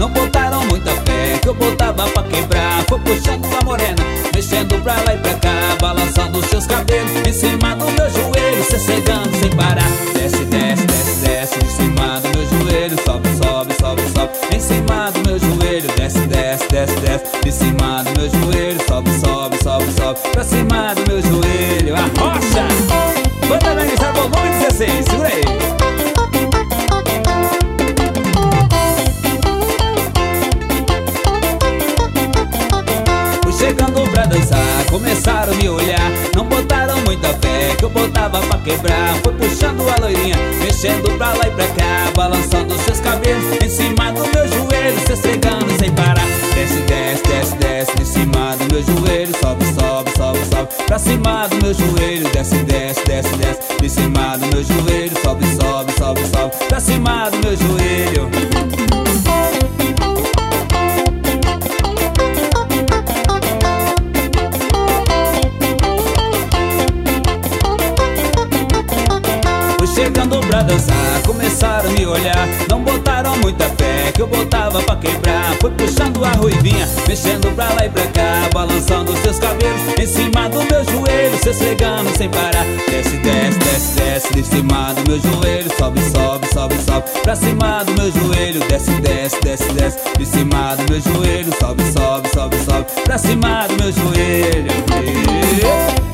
não botaram muita fé que eu botava pra quebrar. Foi puxando a morena, mexendo pra lá e pra cá, balançando seus cabelos em cima do meu joelho, cegando sem parar. Desce, desce, desce, desce, em cima do meu joelho, sobe, sobe, sobe, sobe, em cima do meu joelho. Desce, desce, desce, desce, em cima do meu joelho, sobe, sobe, sobe, sobe, pra cima do meu joelho. A rocha! Banda Aniversário volume 16, segura aí. Chegando pra dançar, começaram a me olhar, não botaram muita fé que eu botava pra quebrar. Foi puxando a loirinha, mexendo pra lá e pra cá, balançando seus cabelos em cima do meu joelho, se esfregando sem parar. Desce, desce, desce, desce, em cima do meu joelho, sobe, sobe, sobe, sobe, pra cima do meu joelho. Desce, desce, desce, desce, em cima do meu joelho, sobe, sobe, sobe, sobe, pra cima do meu joelho. Chegando pra dançar, começaram a me olhar, não botaram muita fé que eu botava pra quebrar. Foi puxando a ruivinha, mexendo pra lá e pra cá, balançando seus cabelos em cima do meu joelho, se esfregando sem parar. Desce, desce, desce, desce, em cima do meu joelho, sobe, sobe, sobe, sobe, pra cima do meu joelho. Desce, desce, desce, desce, em cima do meu joelho, sobe, sobe, sobe, sobe, pra cima do meu joelho.